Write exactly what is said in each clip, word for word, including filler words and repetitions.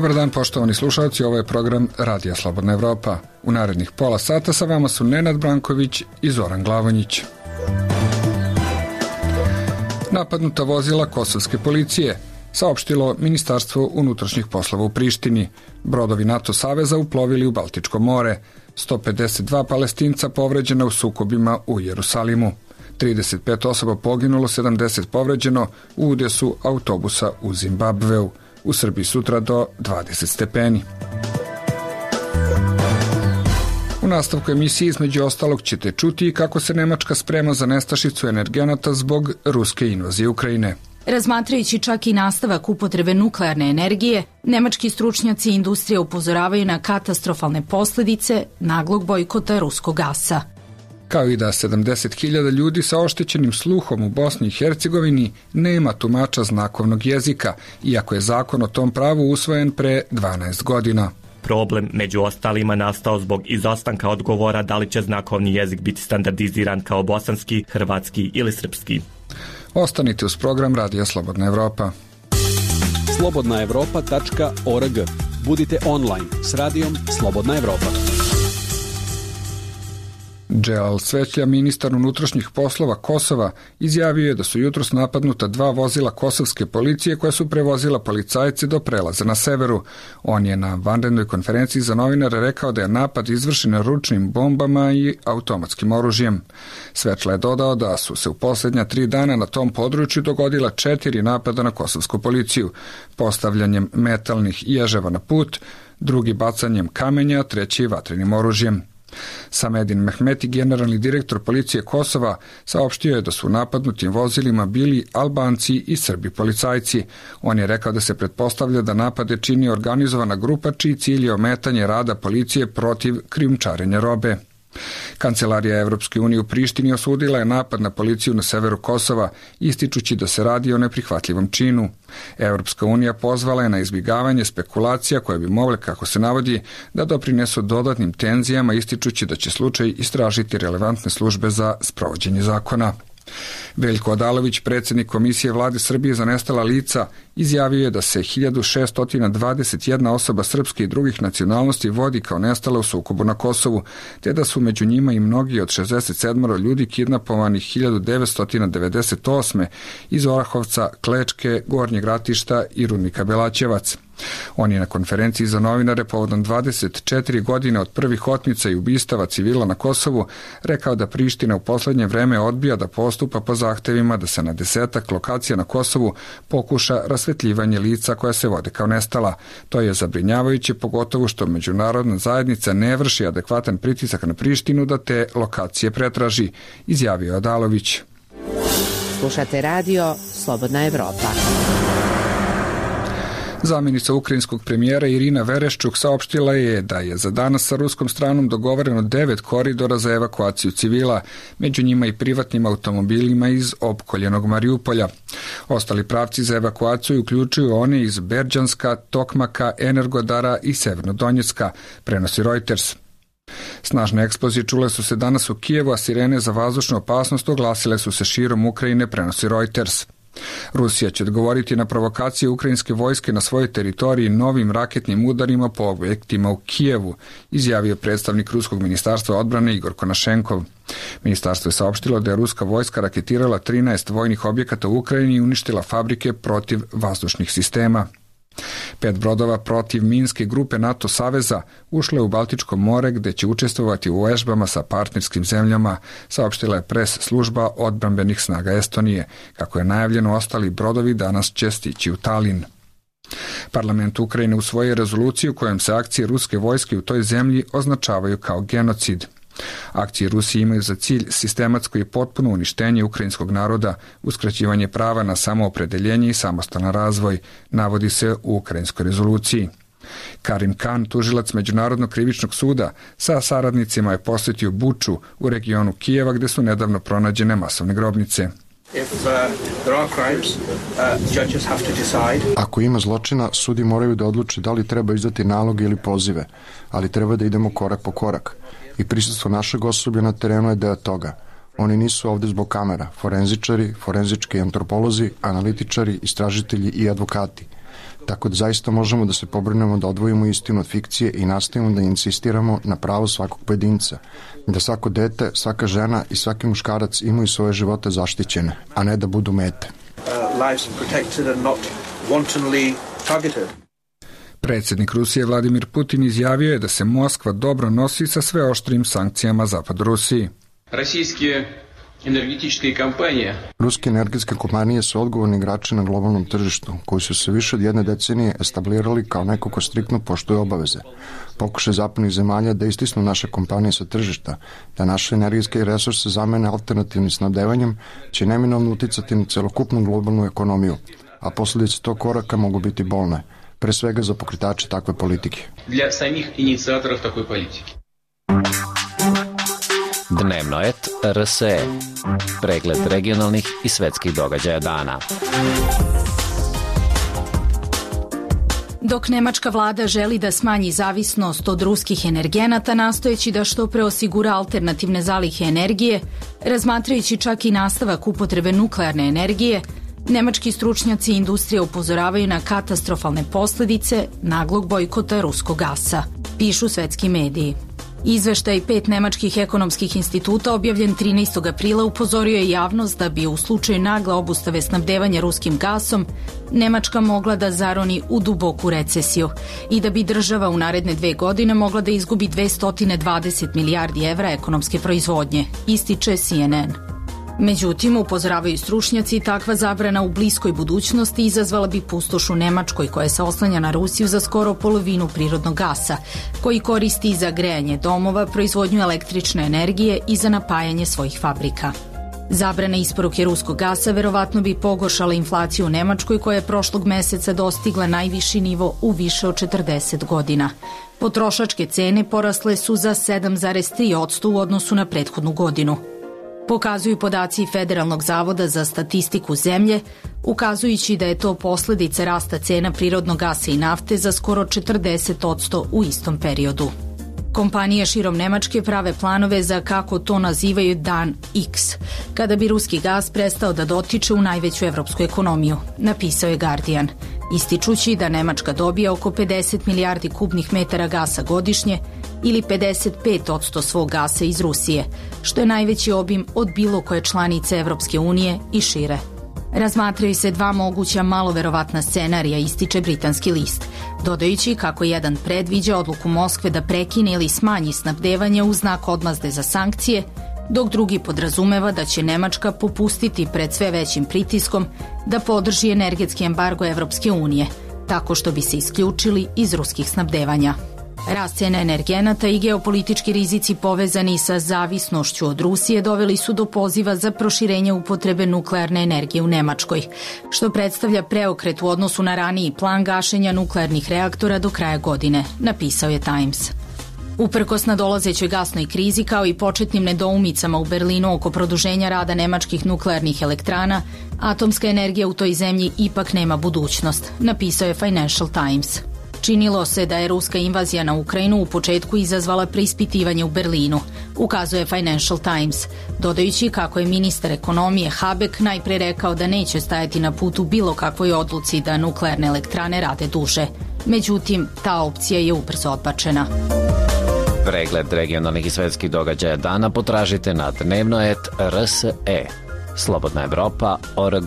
Dobar dan, poštovani slušalci, ovo je program Radija Slobodna Evropa. U narednih pola sata sa vama su Nenad Branković i Zoran Glavonjić. Napadnuta vozila kosovske policije, saopštilo Ministarstvo unutrašnjih poslova u Prištini. Brodovi NATO saveza uplovili u Baltičko more. sto pedeset dva Palestinca povređena u sukobima u Jerusalimu. trideset pet osoba poginulo, sedamdeset povređeno u udesu autobusa u Zimbabveu. U Srbiji sutra do dvadeset stepeni. U nastavku emisije između ostalog ćete čuti kako se Nemačka sprema za nestašicu energenata zbog ruske invazije Ukrajine. Razmatrajući čak i nastavak upotrebe nuklearne energije, nemački stručnjaci i industrija upozoravaju na katastrofalne posljedice naglog bojkota ruskog gasa. Kao i da sedamdeset hiljada ljudi sa oštećenim sluhom u Bosni i Hercegovini nema tumača znakovnog jezika, iako je zakon o tom pravu usvojen pre dvanaest godina. Problem među ostalima nastao zbog izostanka odgovora da li će znakovni jezik biti standardiziran kao bosanski, hrvatski ili srpski. Ostanite uz program Radija Slobodna Evropa. slobodna evropa tačka org. Budite online s Radijom Slobodna Evropa. Dželal Svetlja, ministar unutrašnjih poslova Kosova, izjavio je da su jutros napadnuta dva vozila kosovske policije koja su prevozila policajce do prelaza na severu. On je na vanrednoj konferenciji za novinare rekao da je napad izvršen ručnim bombama i automatskim oružjem. Svetla je dodao da su se u posljednja tri dana na tom području dogodila četiri napada na kosovsku policiju, postavljanjem metalnih ježeva na put, drugi bacanjem kamenja, treći vatrenim oružjem. Samedin Mehmeti, generalni direktor policije Kosova, saopštio je da su u napadnutim vozilima bili Albanci i Srbi policajci. On je rekao da se pretpostavlja da napade čini organizovana grupa čiji cilj je ometanje rada policije protiv krijumčarenja robe. Kancelarija Evropske unije u Prištini osudila je napad na policiju na severu Kosova, ističući da se radi o neprihvatljivom činu. Evropska unija pozvala je na izbjegavanje spekulacija koje bi mogle, kako se navodi, da doprinesu dodatnim tenzijama, ističući da će slučaj istražiti relevantne službe za sprovođenje zakona. Veljko Odalović, predsjednik Komisije Vlade Srbije za nestala lica, izjavio je da se hiljadu šesto dvadeset jedna osoba srpske i drugih nacionalnosti vodi kao nestala u sukobu na Kosovu, te da su među njima i mnogi od šezdeset sedam ljudi kidnapovanih hiljadu devetsto devedeset osme iz Orahovca, Klečke, Gornjeg Ratišta i Rudnika Belaćevac. On je na konferenciji za novinare povodom dvadeset četiri godine od prvih otmica i ubistava civila na Kosovu rekao da Priština u posljednje vreme odbija da postupa po zahtevima da se na desetak lokacija na Kosovu pokuša rasvetljivanje lica koja se vode kao nestala. To je zabrinjavajuće, pogotovo što međunarodna zajednica ne vrši adekvatan pritisak na Prištinu da te lokacije pretraži, izjavio Odalović. Slušate radio Slobodna Evropa. Zamjenica ukrajinskog premijera Irina Vereščuk saopštila je da je za danas sa ruskom stranom dogovoreno devet koridora za evakuaciju civila, među njima i privatnim automobilima iz opkoljenog Mariupolja. Ostali pravci za evakuaciju uključuju one iz Berdjanska, Tokmaka, Energodara i Severnodonjecka, prenosi Reuters. Snažne eksplozije čule su se danas u Kijevu, a sirene za vazdušnu opasnost oglasile su se širom Ukrajine, prenosi Reuters. Rusija će odgovoriti na provokacije ukrajinske vojske na svojoj teritoriji novim raketnim udarima po objektima u Kijevu, izjavio predstavnik Ruskog ministarstva odbrane Igor Konašenkov. Ministarstvo je saopštilo da je ruska vojska raketirala trinaest vojnih objekata u Ukrajini i uništila fabrike protiv vazdušnih sistema. Pet brodova protiv minske grupe NATO saveza ušle u Baltičko more gde će učestvovati u vežbama sa partnerskim zemljama, saopštila je pres služba odbrambenih snaga Estonije. Kako je najavljeno, ostali brodovi danas će stići u Talin. Parlament Ukrajine usvojio rezoluciju kojom se akcije ruske vojske u toj zemlji označavaju kao genocid. Akcije Rusije imaju za cilj sistematsko i potpuno uništenje ukrajinskog naroda, uskraćivanje prava na samoopredeljenje i samostalan razvoj, navodi se u ukrajinskoj rezoluciji. Karim Khan, tužilac Međunarodnog krivičnog suda, sa saradnicima je posjetio Buču u regionu Kijeva gde su nedavno pronađene masovne grobnice. Ako ima zločina, sudi moraju da odluče da li treba izdati naloge ili pozive, ali treba da idemo korak po korak. I prisustvo našeg osoblja na terenu je deo toga. Oni nisu ovde zbog kamera, forenzičari, forenzički antropolozi, analitičari, istražitelji i advokati. Tako da zaista možemo da se pobrinemo da odvojimo istinu od fikcije i nastavimo da insistiramo na pravo svakog pojedinca. Da svako dete, svaka žena i svaki muškarac imaju svoje živote zaštićene, a ne da budu mete. Predsjednik Rusije Vladimir Putin izjavio je da se Moskva dobro nosi sa sve oštrim sankcijama zapad Rusiji. Ruske energetske kompanije su odgovorni igrači na globalnom tržištu, koji su se više od jedne decenije establirali kao neko ko striktno poštuje obaveze. Pokušaj zapadnih zemalja da istisnu naše kompanije sa tržišta, da naše energetske resurse zamene alternativnim snabdevanjem, će neminovno uticati na celokupnu globalnu ekonomiju, a posljedice tog koraka mogu biti bolne, pre svega za pokretače takve politike. Dla samih inicijatorov takve politike. Dnevnoet R S E. Pregled regionalnih i svetskih događaja dana. Dok nemačka vlada želi da smanji zavisnost od ruskih energenata, nastojeći da što pre osigura alternativne zalihe energije, razmatrajući čak i nastavak upotrebe nuklearne energije, nemački stručnjaci i industrija upozoravaju na katastrofalne posledice naglog bojkota ruskog gasa, pišu svetski mediji. Izveštaj pet nemačkih ekonomskih instituta objavljen trinaestog aprila upozorio je javnost da bi u slučaju nagle obustave snabdevanja ruskim gasom Nemačka mogla da zaroni u duboku recesiju i da bi država u naredne dve godine mogla da izgubi dvesta dvadeset milijardi evra ekonomske proizvodnje, ističe C N N. Međutim, upozoravaju stručnjaci, takva zabrana u bliskoj budućnosti izazvala bi pustoš u Nemačkoj, koja se oslanja na Rusiju za skoro polovinu prirodnog gasa, koji koristi za grejanje domova, proizvodnju električne energije i za napajanje svojih fabrika. Zabrana isporuke ruskog gasa verovatno bi pogoršala inflaciju u Nemačkoj, koja je prošlog meseca dostigla najviši nivo u više od četrdeset godina. Potrošačke cene porasle su za sedam zarez tri posto u odnosu na prethodnu godinu. Pokazuju podaci Federalnog zavoda za statistiku zemlje, ukazujući da je to posledica rasta cena prirodnog gasa i nafte za skoro četrdeset posto u istom periodu. Kompanije širom Nemačke prave planove za, kako to nazivaju, dan X, kada bi ruski gas prestao da dotiče u najveću evropsku ekonomiju, napisao je Guardian, ističući da Nemačka dobija oko pedeset milijardi kubnih metara gasa godišnje ili pedeset pet posto svog gasa iz Rusije, što je najveći obim od bilo koje članice Evropske unije i šire. Razmatraju se dva moguća malo verovatna scenarija, ističe britanski list, dodajući kako jedan predviđa odluku Moskve da prekine ili smanji snabdevanje u znak odmazde za sankcije, dok drugi podrazumeva da će Nemačka popustiti pred sve većim pritiskom da podrži energetski embargo Evropske unije, tako što bi se isključili iz ruskih snabdevanja. Rast cena energenata i geopolitički rizici povezani sa zavisnošću od Rusije doveli su do poziva za proširenje upotrebe nuklearne energije u Nemačkoj, što predstavlja preokret u odnosu na raniji plan gašenja nuklearnih reaktora do kraja godine, napisao je Times. Uprkos nadolazećoj gasnoj krizi kao i početnim nedoumicama u Berlinu oko produženja rada nemačkih nuklearnih elektrana, atomska energija u toj zemlji ipak nema budućnost, napisao je Financial Times. Činilo se da je ruska invazija na Ukrajinu u početku izazvala preispitivanje u Berlinu, ukazuje Financial Times, dodajući kako je ministar ekonomije Habeck najpre rekao da neće stajati na putu bilo kakvoj odluci da nuklearne elektrane rade duže. Međutim, ta opcija je ubrzo odbačena. Pregled regionalnih i svetskih događaja dana potražite na Dnevnoet R S E. Slobodna Evropa org.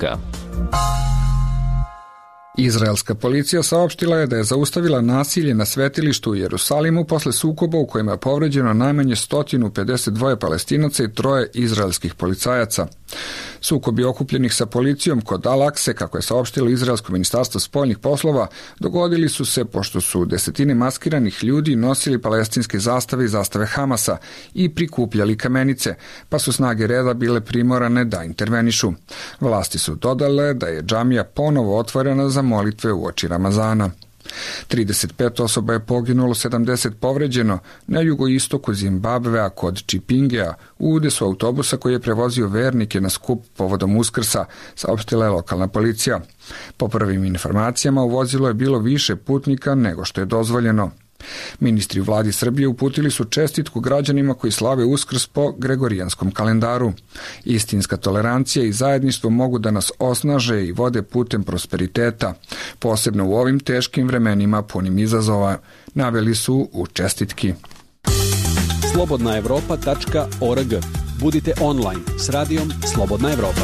Izraelska policija saopštila je da je zaustavila nasilje na svetilištu u Jerusalimu posle sukoba u kojima je povređeno najmanje sto pedeset dva Palestinaca i troje izraelskih policajaca. Sukobi okupljenih sa policijom kod Al-Akse, kako je saopštilo Izraelsko ministarstvo spoljnih poslova, dogodili su se pošto su desetine maskiranih ljudi nosili palestinske zastave i zastave Hamasa i prikupljali kamenice, pa su snage reda bile primorane da intervenišu. Vlasti su dodale da je džamija ponovo otvorena za molitve u oči Ramazana. trideset pet osoba je poginulo, sedamdeset povređeno na jugoistoku Zimbabvea kod Čipingea u udesu autobusa koji je prevozio vernike na skup povodom Uskrsa, saopštila je lokalna policija. Po prvim informacijama u vozilu je bilo više putnika nego što je dozvoljeno. Ministri u vladi Srbije uputili su čestitku građanima koji slave Uskrs po gregorijanskom kalendaru. Istinska tolerancija i zajedništvo mogu da nas osnaže i vode putem prosperiteta, posebno u ovim teškim vremenima punim izazova, naveli su u čestitki. slobodna evropa tačka org. Budite online s radijom Slobodna Evropa.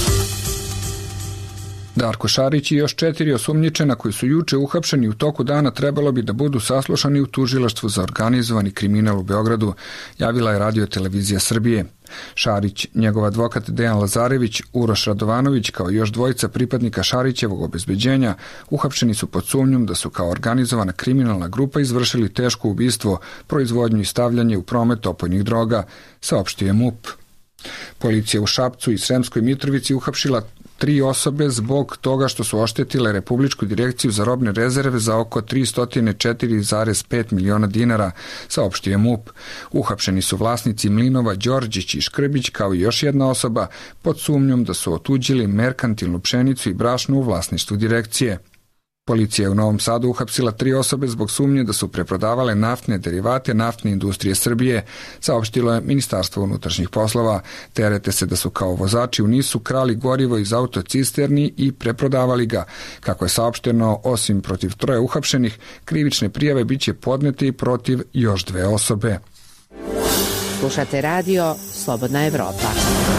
Darko Šarić i još četiri osumnjičena koji su juče uhapšeni u toku dana trebalo bi da budu saslušani u tužilaštvu za organizovani kriminal u Beogradu, javila je Radio televizija Srbije. Šarić, njegov advokat Dejan Lazarević, Uroš Radovanović kao i još dvojica pripadnika Šarićevog obezbeđenja uhapšeni su pod sumnjom da su kao organizovana kriminalna grupa izvršili teško ubistvo, proizvodnju i stavljanje u promet opojnih droga, saopštio je MUP. Policija u Šapcu i Sremskoj Mitrovici uhapšila tri osobe zbog toga što su oštetile Republičku direkciju za robne rezerve za oko tristo četiri zarez pet miliona dinara, saopštio je MUP. Uhapšeni su vlasnici mlinova Đorđić i Škrbić kao i još jedna osoba pod sumnjom da su otuđili merkantilnu pšenicu i brašno u vlasništvu direkcije. Policija je u Novom Sadu uhapsila tri osobe zbog sumnje da su preprodavale naftne derivate naftne industrije Srbije, saopštilo je Ministarstvo unutrašnjih poslova. Terete se da su kao vozači u Nisu krali gorivo iz autocisterni i preprodavali ga. Kako je saopšteno, osim protiv troje uhapšenih, krivične prijave biće podnete i protiv još dve osobe. Slušate radio Slobodna Evropa.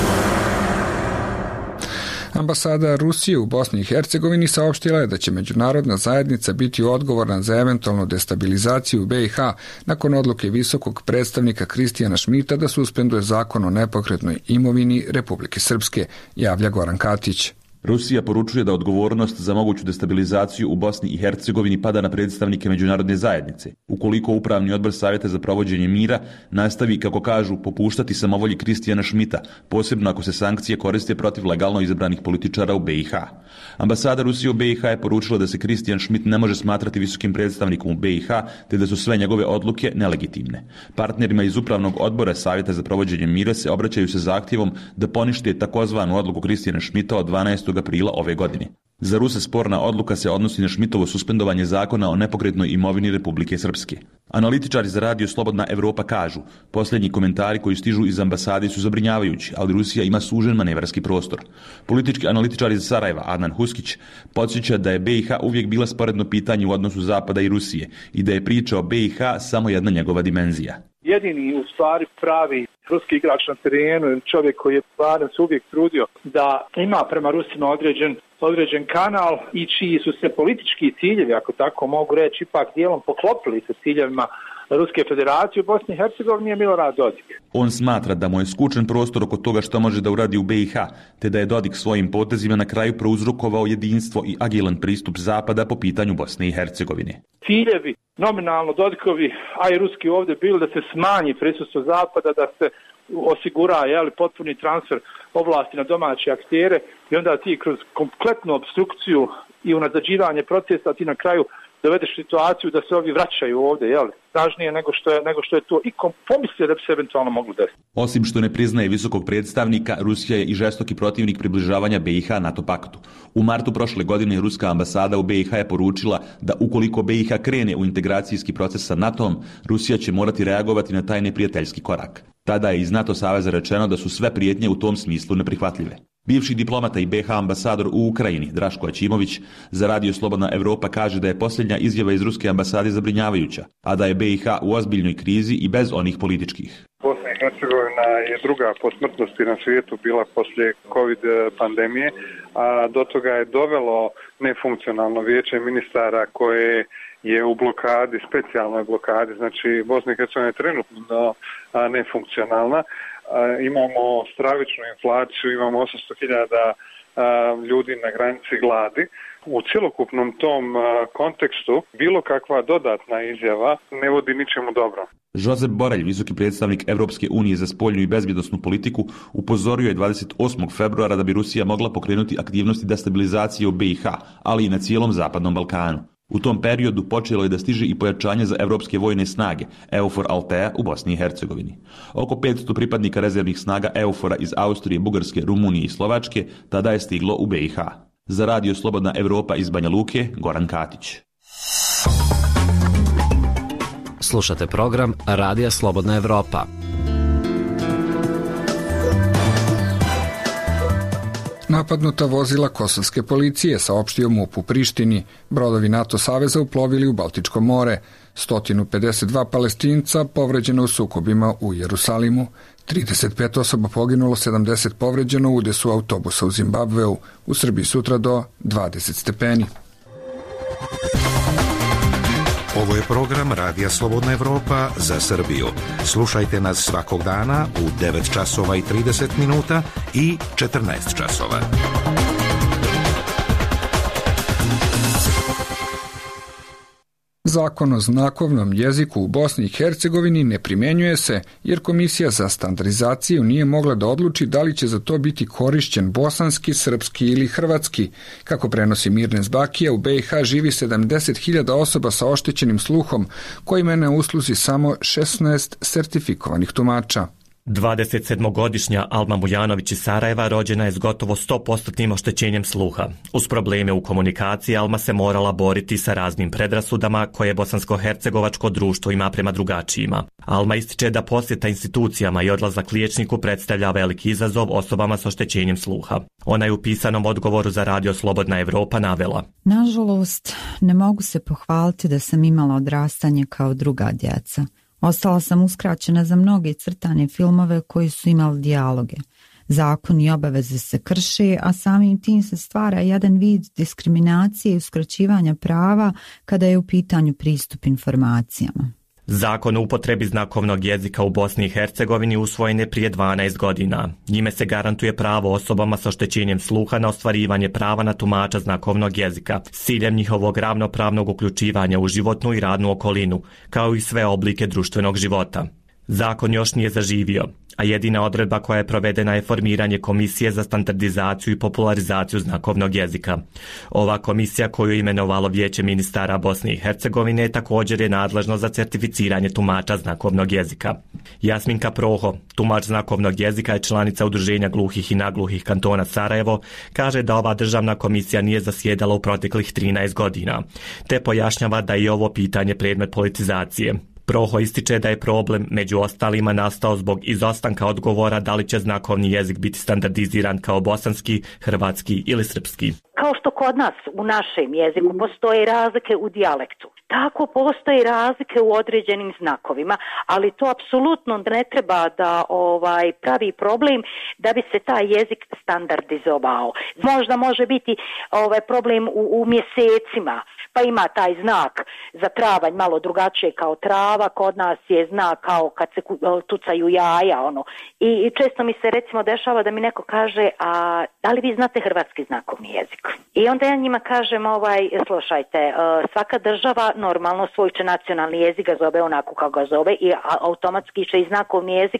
Ambasada Rusije u Bosni i Hercegovini saopštila je da će međunarodna zajednica biti odgovorna za eventualnu destabilizaciju B i H nakon odluke visokog predstavnika Kristijana Šmita da suspenduje zakon o nepokretnoj imovini Republike Srpske, javlja Goran Katić. Rusija poručuje da odgovornost za moguću destabilizaciju u Bosni i Hercegovini pada na predstavnike međunarodne zajednice, ukoliko Upravni odbor Savjeta za provođenje mira nastavi, kako kažu, popuštati samovolji Kristijana Šmita, posebno ako se sankcije koriste protiv legalno izabranih političara u B i H. Ambasada Rusije u B i H je poručila da se Kristijan Šmit ne može smatrati visokim predstavnikom u B i H, te da su sve njegove odluke nelegitimne. Partnerima iz Upravnog odbora Savjeta za provođenje mira se obraćaju sa zahtjevom da ponište takozvanu odluku Kristijana Šmita od dvanaestog aprila ove godine. Za Ruse sporna odluka se odnosi na Šmitovo suspendovanje zakona o nepokretnoj imovini Republike Srpske. Analitičari za Radio Slobodna Evropa kažu, posljednji komentari koji stižu iz ambasade su zabrinjavajući, ali Rusija ima sužen manevarski prostor. Politički analitičar iz Sarajeva, Adnan Huskić, podsjeća da je B i H uvijek bila sporedno pitanje u odnosu Zapada i Rusije i da je priča o B i H samo jedna njegova dimenzija. Jedini u stvari pravi ruski igrač na terenu, čovjek koji je barem se uvijek trudio da ima prema Rusima određen, određen kanal i čiji su se politički ciljevi, ako tako mogu reći, ipak dijelom poklopili sa ciljevima Ruske federacije u Bosni i Hercegovini je Milorad Dodik. On smatra da mu je skučen prostor oko toga što može da uradi u B i H, te da je Dodik svojim potezima na kraju prouzrokovao jedinstvo i agilan pristup Zapada po pitanju Bosne i Hercegovine. Ciljevi nominalno Dodikovi, a i ruski ovdje bili da se smanji prisustvo Zapada, da se osigura jeli, potpuni transfer oblasti na domaće aktere i onda ti kroz kompletnu obstrukciju i unazađivanje procesa ti na kraju dovedeš situaciju da se ovi vraćaju ovdje, jel, snažnije nego što je, nego što je to i pomislio da bi se eventualno moglo desiti. Osim što ne priznaje visokog predstavnika, Rusija je i žestoki protivnik približavanja B i H NATO paktu. U martu prošle godine ruska ambasada u B i H je poručila da ukoliko B i H krene u integracijski proces sa NATO-om, Rusija će morati reagovati na taj neprijateljski korak. Tada je iz NATO saveza rečeno da su sve prijetnje u tom smislu neprihvatljive. Bivši diplomata i B i H ambasador u Ukrajini, Draško Aćimović, za Radio Slobodna Evropa kaže da je posljednja izjava iz ruske ambasade zabrinjavajuća, a da je B i H u ozbiljnoj krizi i bez onih političkih. Bosna i Hercegovina je druga po smrtnosti na svijetu bila poslije COVID pandemije, a do toga je dovelo nefunkcionalno vijeće ministara koje je u blokadi, specijalnoj blokadi, znači Bosna i Hercegovina je trenutno nefunkcionalna. Imamo stravičnu inflaciju, imamo osamsto hiljada ljudi na granici gladi. U cjelokupnom tom kontekstu bilo kakva dodatna izjava ne vodi ničemu dobro. Josep Borelj, visoki predstavnik Evropske unije za spoljnu i bezbjednosnu politiku, upozorio je dvadeset osmog februara da bi Rusija mogla pokrenuti aktivnosti destabilizacije u B i H, ali i na cijelom Zapadnom Balkanu. U tom periodu počelo je da stiže i pojačanje za evropske vojne snage EUFOR Altea u Bosni i Hercegovini. Oko petsto pripadnika rezervnih snaga EUFOR-a iz Austrije, Bugarske, Rumunije i Slovačke tada je stiglo u B i H. Za Radio Slobodna Evropa iz Banja Luke, Goran Katić. Slušate program Radija Slobodna Evropa. Napadnuta vozila kosovske policije, saopštio MUP u Prištini. Brodovi NATO saveza uplovili u Baltičko more. sto pedeset dva Palestinca povređeno u sukobima u Jerusalimu. trideset pet osoba poginulo, sedamdeset povređeno u udesu autobusa u Zimbabveu. U Srbiji sutra do dvadeset stepeni. Ovo je program Radija Slobodna Evropa za Srbiju. Slušajte nas svakog dana u devet časova i trideset minuta i četrnaest časova. Zakon o znakovnom jeziku u Bosni i Hercegovini ne primenjuje se jer Komisija za standardizaciju nije mogla da odluči da li će za to biti korišćen bosanski, srpski ili hrvatski. Kako prenosi Mirnes Bakija, u B i H živi sedamdeset hiljada osoba sa oštećenim sluhom, kojima je na usluzi samo šesnaest sertifikovanih tumača. dvadesetsedmogodišnja Alma Mujanović iz Sarajeva rođena je s gotovo sto posto oštećenjem sluha. Uz probleme u komunikaciji Alma se morala boriti sa raznim predrasudama koje bosansko-hercegovačko društvo ima prema drugačijima. Alma ističe da posjeta institucijama i odlazak liječniku predstavlja veliki izazov osobama s oštećenjem sluha. Ona je u pisanom odgovoru za Radio Slobodna Evropa navela: Nažalost, ne mogu se pohvaliti da sam imala odrastanje kao druga djeca. Ostala sam uskraćena za mnoge crtane filmove koji su imali dijaloge. Zakon i obaveze se krše, a samim tim se stvara jedan vid diskriminacije i uskraćivanja prava kada je u pitanju pristup informacijama. Zakon o upotrebi znakovnog jezika u Bosni i Hercegovini usvojen je prije dvanaest godina. Njime se garantuje pravo osobama sa oštećenjem sluha na ostvarivanje prava na tumača znakovnog jezika s ciljem njihovog ravnopravnog uključivanja u životnu i radnu okolinu, kao i sve oblike društvenog života. Zakon još nije zaživio, a jedina odredba koja je provedena je formiranje Komisije za standardizaciju i popularizaciju znakovnog jezika. Ova komisija, koju je imenovalo Vijeće ministara Bosne i Hercegovine, također je nadležno za certificiranje tumača znakovnog jezika. Jasminka Proho, tumač znakovnog jezika i članica Udruženja gluhih i nagluhih kantona Sarajevo, kaže da ova državna komisija nije zasjedala u proteklih trinaest godina, te pojašnjava da je i ovo pitanje predmet politizacije. Proho ističe da je problem među ostalima nastao zbog izostanka odgovora da li će znakovni jezik biti standardiziran kao bosanski, hrvatski ili srpski. Kao što kod nas u našem jeziku postoje razlike u dijalektu, tako postoje razlike u određenim znakovima, ali to apsolutno ne treba da ovaj pravi problem da bi se taj jezik standardizovao. Možda može biti ovaj problem u, u mjesecima, pa ima taj znak za travanj malo drugačije kao trava, kod nas je znak kao kad se tucaju jaja, ono. I, i često mi se recimo dešava da mi neko kaže: a da li vi znate hrvatski znakovni jezik? I onda ja njima kažem, ovaj, slušajte, svaka država normalno svoj će nacionalni jezik ga zove onako kako ga zove i automatski će i znakovni jezik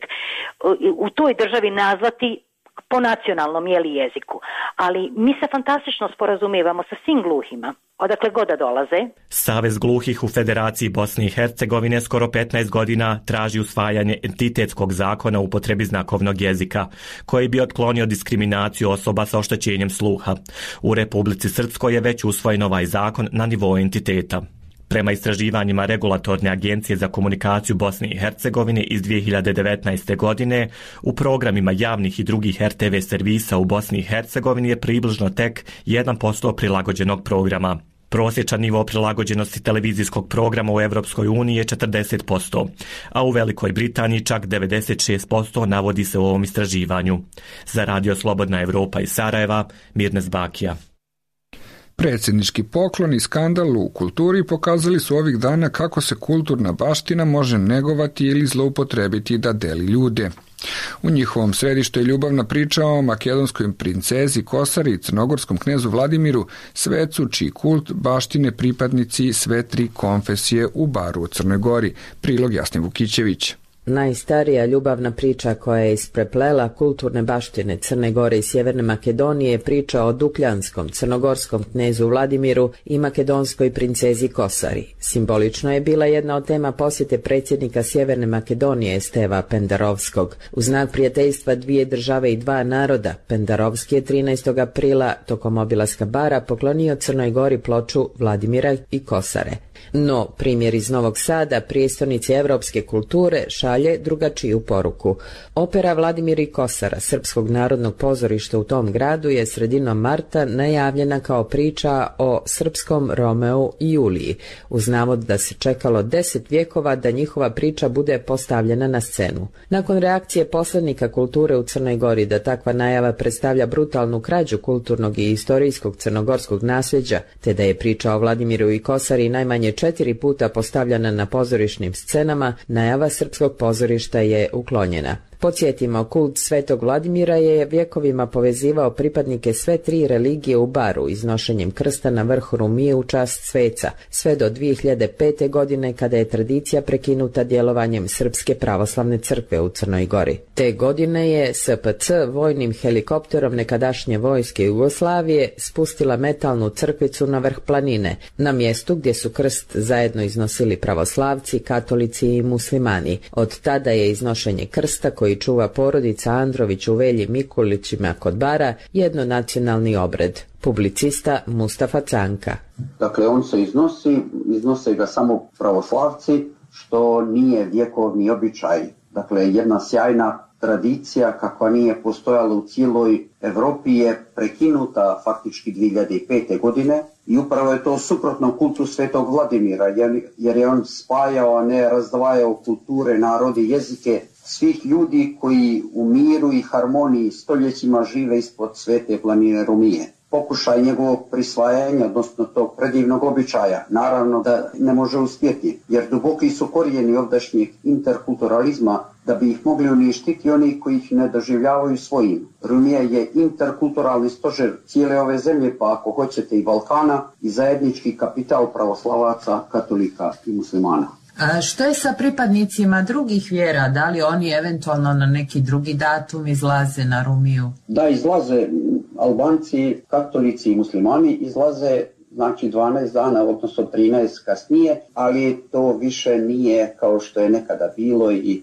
u toj državi nazvati po nacionalnom jeli jeziku. Ali mi se fantastično sporazumijevamo sa svim gluhima, odakle god da dolaze. Savez gluhih u Federaciji Bosne i Hercegovine skoro petnaest godina traži usvajanje entitetskog zakona o upotrebi znakovnog jezika, koji bi otklonio diskriminaciju osoba sa oštećenjem sluha. U Republici Srpskoj je već usvojen ovaj zakon na nivou entiteta. Prema istraživanjima Regulatorne agencije za komunikaciju Bosne i Hercegovine iz dvije hiljade devetnaeste. godine, u programima javnih i drugih R T V servisa u Bosni i Hercegovini je približno tek jedan posto prilagođenog programa. Prosječan nivo prilagođenosti televizijskog programa u Evropskoj uniji je četrdeset posto, a u Velikoj Britaniji čak devedeset šest posto, navodi se u ovom istraživanju. Za Radio Slobodna Evropa iz Sarajeva, Mirnes Bakija. Predsjednički poklon i skandal u kulturi pokazali su ovih dana kako se kulturna baština može negovati ili zloupotrebiti da deli ljude. U njihovom središtu je ljubavna priča o makedonskoj princezi Kosari i crnogorskom knezu Vladimiru, svecu čiji kult baštine pripadnici sve tri konfesije u Baru u Crnoj Gori. Prilog Jasni Vukićević. Najstarija ljubavna priča koja je ispreplela kulturne baštine Crne Gore i Sjeverne Makedonije je priča o dukljanskom crnogorskom knezu Vladimiru i makedonskoj princezi Kosari. Simbolično je bila jedna od tema posjete predsjednika Sjeverne Makedonije Steva Pendarovskog. U znak prijateljstva dvije države i dva naroda, Pendarovski je trinaestog aprila tokom obilaska Bara poklonio Crnoj Gori ploču Vladimira i Kosare. No, primjer iz Novog Sada, prijestolnice evropske kulture, šalje drugačiju poruku. Opera Vladimir i Kosara Srpskog narodnog pozorišta u tom gradu je sredinom marta najavljena kao priča o srpskom Romeu i Juliji, uz navod da se čekalo deset vjekova da njihova priča bude postavljena na scenu. Nakon reakcije poslanika kulture u Crnoj Gori da takva najava predstavlja brutalnu krađu kulturnog i istorijskog crnogorskog nasljeđa, te da je priča o Vladimiru i Kosari najmanje četiri puta postavljena na pozorišnim scenama, najava Srpskog pozorišta je uklonjena. Podsjetimo, kult Svetog Vladimira je vjekovima povezivao pripadnike sve tri religije u Baru iznošenjem krsta na vrh Rumije u čast sveca, sve do dvije hiljade pete. godine kada je tradicija prekinuta djelovanjem Srpske pravoslavne crkve u Crnoj Gori. Te godine je S P C vojnim helikopterom nekadašnje vojske Jugoslavije spustila metalnu crkvicu na vrh planine, na mjestu gdje su krst zajedno iznosili pravoslavci, katolici i muslimani. Od tada je iznošenje krsta koji čuva porodica Andrović u Velji Mikulićima kod Bara jednonacionalni obred. Publicista Mustafa Canka. Dakle, on se iznosi, iznose ga samo pravoslavci, što nije vjekovni običaj. Dakle, jedna sjajna tradicija kakva nije postojala u cijeloj Evropi je prekinuta faktički dvije hiljade pete. godine i upravo je to suprotno kultu Svetog Vladimira, jer je on spajao, a ne razdvajao kulture, narode, jezike svih ljudi koji u miru i harmoniji stoljećima žive ispod svete planine Rumije. Pokušaj njegovog prisvajanja, odnosno tog predivnog običaja, naravno da ne može uspjeti, jer duboki su korijeni ovdašnjeg interkulturalizma da bi ih mogli uništiti oni koji ih ne doživljavaju svojim. Rumija je interkulturalni stožer cijele ove zemlje, pa ako hoćete i Balkana, i zajednički kapital pravoslavaca, katolika i muslimana. A što je sa pripadnicima drugih vjera? Da li oni eventualno na neki drugi datum izlaze na Rumiju? Da, izlaze. Albanci, katolici i muslimani izlaze, znači dvanaest dana, odnosno trinaest kasnije, ali to više nije kao što je nekada bilo i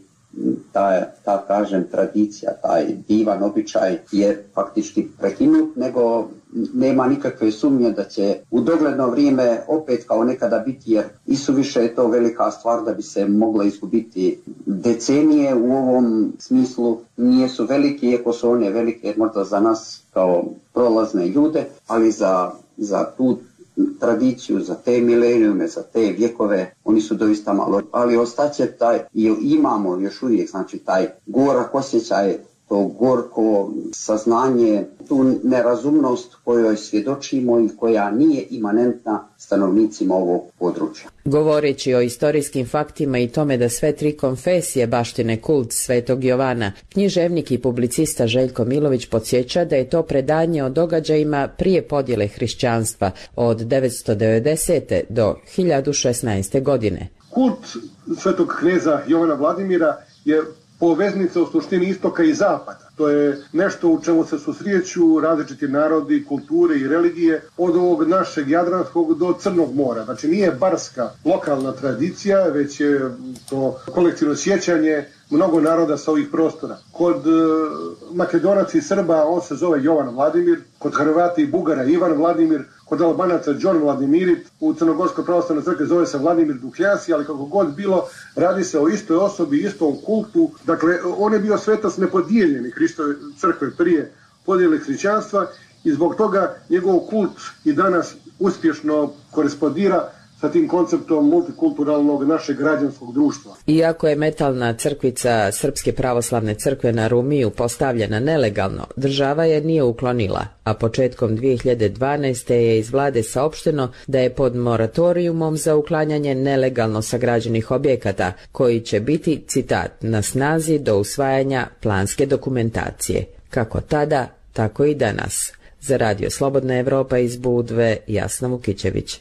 ta, ta kažem, tradicija, taj divan običaj je faktički prekinut, nego nema nikakve sumnje da će u dogledno vrijeme opet kao nekada biti, jer isuviše je to velika stvar da bi se mogla izgubiti. Decenije u ovom smislu nisu velike, iako su one velike možda za nas kao prolazne ljude, ali za, za tu tradiciju, za te milenijume, za te vjekove, oni su doista malo. Ali ostaće taj, i imamo još uvijek, znači taj gorak osjećaj, to gorko saznanje, tu nerazumnost kojoj svjedočimo i koja nije imanentna stanovnicima ovog područja. Govoreći o istorijskim faktima i tome da sve tri konfesije baštine kult Svetog Jovana, književnik i publicista Željko Milović podsjeća da je to predanje o događajima prije podjele hrišćanstva od devetsto devedesete. do hiljadu šesnaeste. godine. Kult Svetog kneza Jovana Vladimira je poveznica u suštini istoka i zapada. To je nešto u čemu se susreću različiti narodi, kulture i religije od ovog našeg Jadranskog do Crnog mora. Znači nije barska lokalna tradicija, već je to kolektivno sjećanje mnogo naroda sa ovih prostora. Kod Makedonaca i Srba on se zove Jovan Vladimir, kod Hrvata i Bugara Ivan Vladimir, kod Albanaca John Vladimirit, u Crnogorskoj pravoslavnoj crkvi zove se Vladimir Dukljasi, ali kako god bilo, radi se o istoj osobi, istom kultu. Dakle, on je bio svetac nepodijeljeni Hristove crkve prije podjele hrišćanstva i zbog toga njegov kult i danas uspješno korespondira sa tim konceptom multikulturalnog našeg građanskog društva. Iako je metalna crkvica Srpske pravoslavne crkve na Rumiju postavljena nelegalno, država je nije uklonila, a početkom dvije hiljade dvanaeste. je iz vlade saopšteno da je pod moratorijumom za uklanjanje nelegalno sagrađenih objekata, koji će biti, citat, na snazi do usvajanja planske dokumentacije. Kako tada, tako i danas. Za Radio Slobodna Evropa iz Budve, Jasna Vukićević.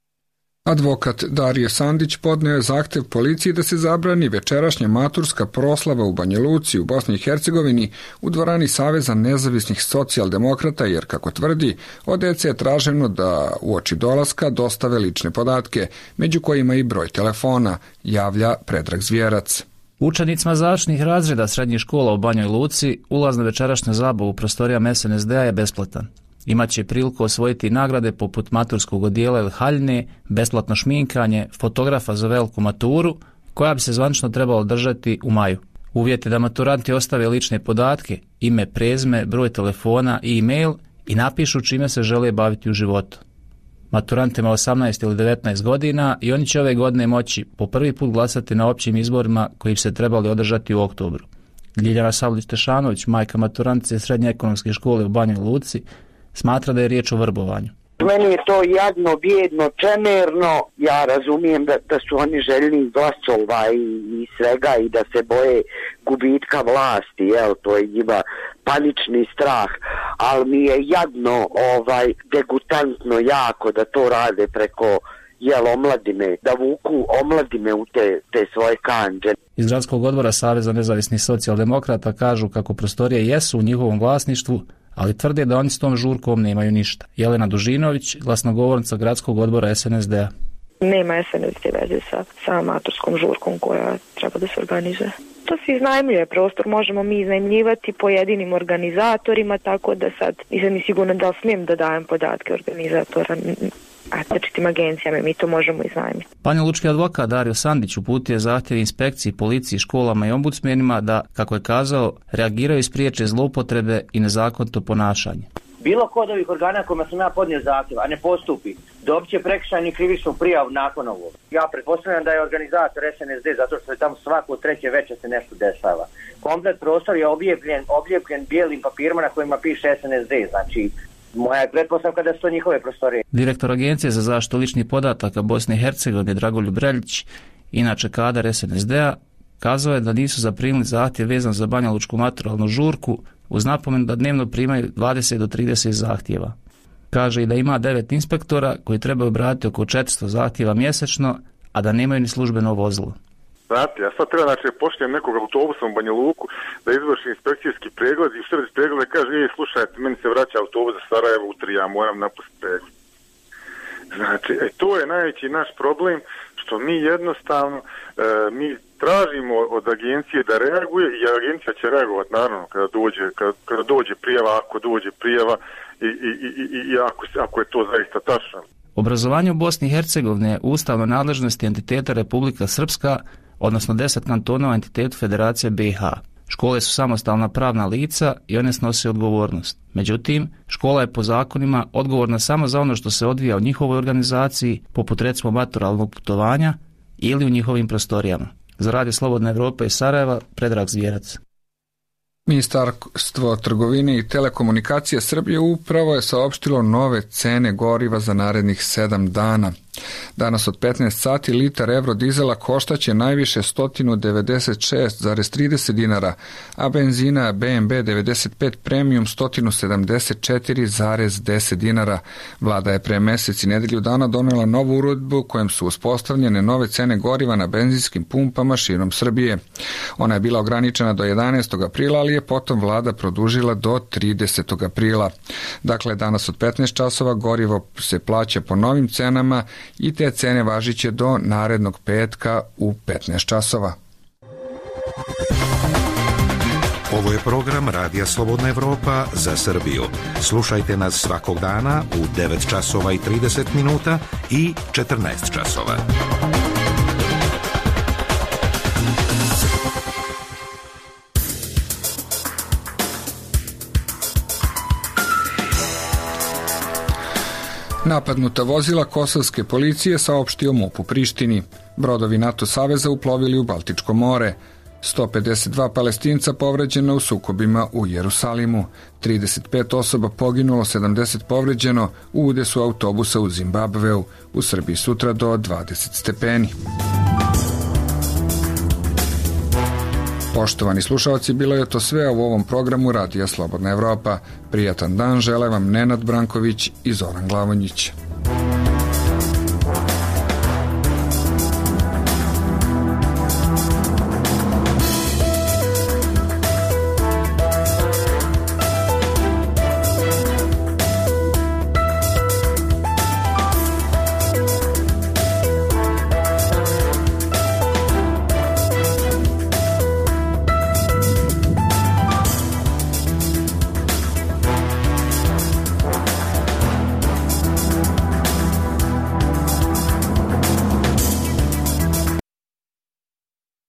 Advokat Darije Sandić podneo je zahtjev policiji da se zabrani večerašnja maturska proslava u Banja Luci u Bosni i Hercegovini u dvorani Saveza nezavisnih socijaldemokrata, jer, kako tvrdi, od dece je traženo da uoči dolaska dostave lične podatke, među kojima i broj telefona, javlja Predrag Zvjerac. Učenicima završnih razreda srednjih škola u Banjoj Luci ulaz na večerašnju zabavu u prostorijama S N S D-a je besplatan. Imaće priliku osvojiti nagrade poput maturskog odijela ili haljine, besplatno šminkanje, fotografa za veliku maturu, koja bi se zvanično trebala održati u maju. Uvjet je da maturanti ostave lične podatke, ime, prezime, broj telefona i e-mail i napišu čime se žele baviti u životu. Maturantima osamnaest ili devetnaest godina i oni će ove godine moći po prvi put glasati na općim izborima koji bi se trebali održati u oktobru. Ljiljana Savlić-Tešanović, majka maturantice Srednje ekonomske škole u Banjoj Luci, smatra da je riječ o vrbovanju. Meni je to jadno, bijedno, čemerno. Ja razumijem da, da su oni željni glasova i, i svega i da se boje gubitka vlasti, jel, to je njima panični strah, ali mi je jadno, ovaj, degutantno jako da to rade preko jel, omladine, da vuku omladine u te, te svoje kanđe. Iz Gradskog odbora Saveza nezavisnih socijaldemokrata kažu kako prostorije jesu u njihovom vlasništvu, ali tvrde da oni s tom žurkom nemaju ništa. Jelena Dužinović, glasnogovornica Gradskog odbora es en es de a. Nema es en es de veze sa, sa amatorskom žurkom koja treba da se organizuje. To se iznajmljuje prostor, možemo mi iznajmljivati pojedinim organizatorima, tako da sad nisam mi sigurno da li smijem da dajem podatke organizatora različitim agencijama, mi to možemo iznajmiti. Banjalučki advokat Dario Sandić uputio je zahtjev inspekciji, policiji, školama i ombudsmenima da, kako je kazao, reagiraju i spriječe zloupotrebe i nezakonito ponašanje. Bilo ko od ovih organa kojima sam ja podnio zahtjev, a ne postupi, dobit će prekršajnu krivičnu prijavu nakon ovog. Ja pretpostavljam da je organizator es en es de zato što je tamo svako treće veče se nešto dešava. Komplet prostor je oblijepljen, oblijepljen bijelim papirima na kojima piše es en es de, znači moja je pretpostavka da su to njihove prostorije. Direktor Agencije za zaštitu ličnih podataka Bosne i Hercegovine Dragoljub Reljić, inače kadar es en es de a, kazao je da nisu zaprimili zahtjev vezan za banjalučku maturalnu žurku, uz napomenu da dnevno primaju dvadeset do trideset zahtjeva. Kaže i da ima devet inspektora koji trebaju obraditi oko četiristo zahtjeva mjesečno, a da nemaju ni službeno vozilo. Znate, ja sad treba, znači, pošlijem nekog autobusom u Banja Luku da izvrši inspekcijski pregled i u sredi pregleda kaže, ej, slušajte, meni se vraća autobus za Sarajevo u tri, ja moram napustiti pregled. Znači, e, to je najveći naš problem, što mi jednostavno, e, mi tražimo od agencije da reaguje i agencija će reagovati, naravno, kada dođe, kada, kada dođe prijava, ako dođe prijava i, i, i, i, i ako, ako je to zaista tačno. Obrazovanje u Bosni i Hercegovini je ustavno nadležnosti entiteta Republika Srpska, odnosno deset kantona u entitetu Federacije be i ha. Škole su samostalna pravna lica i one snose odgovornost. Međutim, škola je po zakonima odgovorna samo za ono što se odvija u njihovoj organizaciji, poput recimo maturalnog putovanja ili u njihovim prostorijama. Za Radio Slobodna Evropa iz Sarajeva, Predrag Zvjerac. Ministarstvo trgovine i telekomunikacije Srbije upravo je saopštilo nove cene goriva za narednih sedam dana. Danas od petnaest sati litar eurodizela koštaće najviše sto devedeset šest zarez trideset dinara, a benzina be em be devedeset pet Premium sto sedamdeset četiri zarez deset dinara. Vlada je pre mesec i nedelju dana donela novu uredbu kojom su uspostavljene nove cene goriva na benzinskim pumpama širom Srbije. Ona je bila ograničena do jedanaestog aprila, ali je potom vlada produžila do tridesetog aprila. Dakle, danas od petnaest časova gorivo se plaća po novim cenama i te cene važiće do narednog petka u petnaest časova. Ovo je program Radija Slobodna Evropa za Srbiju. Slušajte nas svakog dana u devet časova i trideset minuta i četrnaest časova. Napadnuta vozila kosovske policije saopštio MUP u Prištini. Brodovi NATO saveza uplovili u Baltičko more. sto pedeset dva Palestinca povređeno u sukobima u Jerusalimu. trideset pet osoba poginulo, sedamdeset povređeno u udesu autobusa u Zimbabveu. U Srbiji sutra do dvadeset stepeni. Poštovani slušalci, bilo je to sve u ovom programu Radija Slobodna Evropa. Prijatan dan žele vam Nenad Branković i Zoran Glavonjić.